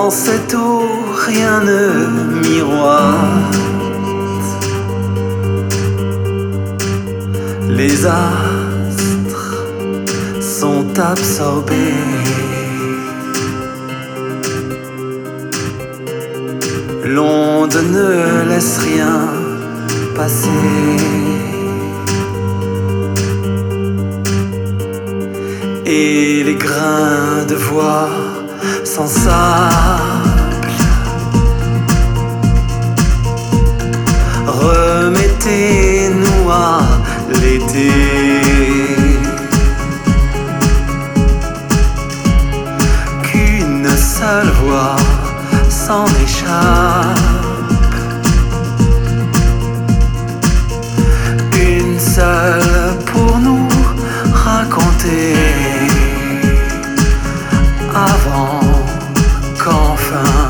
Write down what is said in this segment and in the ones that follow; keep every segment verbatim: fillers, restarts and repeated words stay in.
Dans cette eau, rien ne miroite. Les astres sont absorbés. L'onde ne laisse rien passer. Et les grains de voix sans sable. Remettez-nous à l'été. Qu'une seule voix s'en échappe. Une seule pour nous raconter. Avant qu'enfin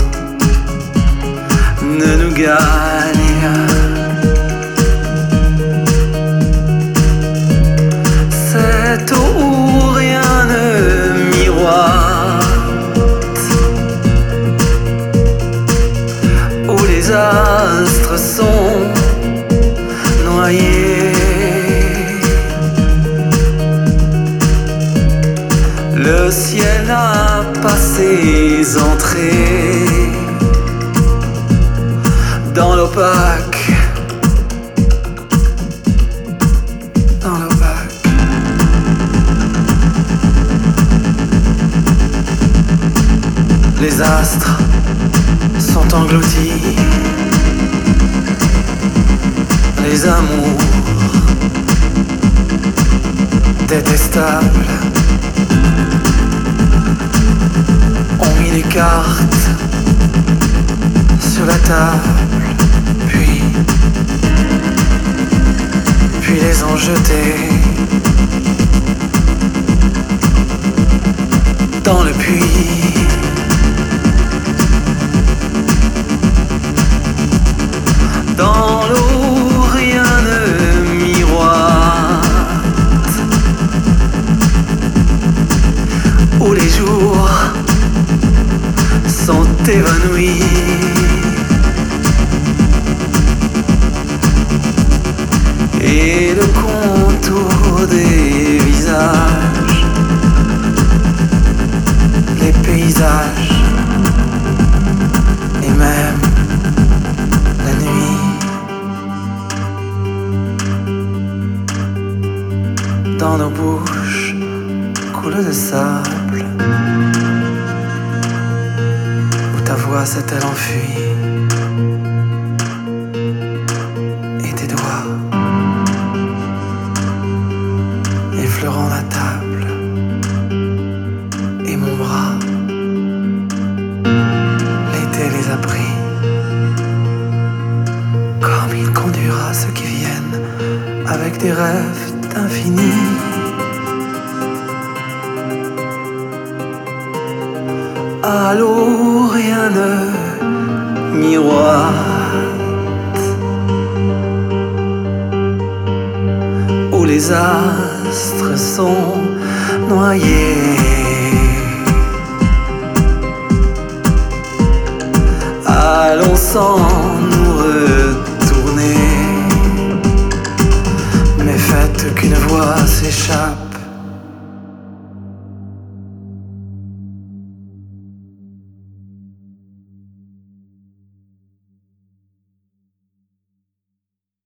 ne nous gagne cette eau où rien ne miroite, où les astres sont noyés. Le ciel n'a pas ses entrées dans l'opaque, dans l'opaque. Les astres sont engloutis, les amours détestables ont mis les cartes sur la table, puis, puis les ont jetées dans le puits. Dans l'eau, rien ne miroite, où les jours sont évanouis. Et le contour des visages, les paysages, et même la nuit. Dans nos bouches coule de sable, ta voix s'est-elle enfuie, et tes doigts effleurant la table, et mon bras, l'été les a pris, comme il conduira ceux qui viennent avec des rêves d'infini. À l'eau, rien ne miroite, où les astres sont noyés. Allons sans nous retourner, mais faites qu'une voix s'échappe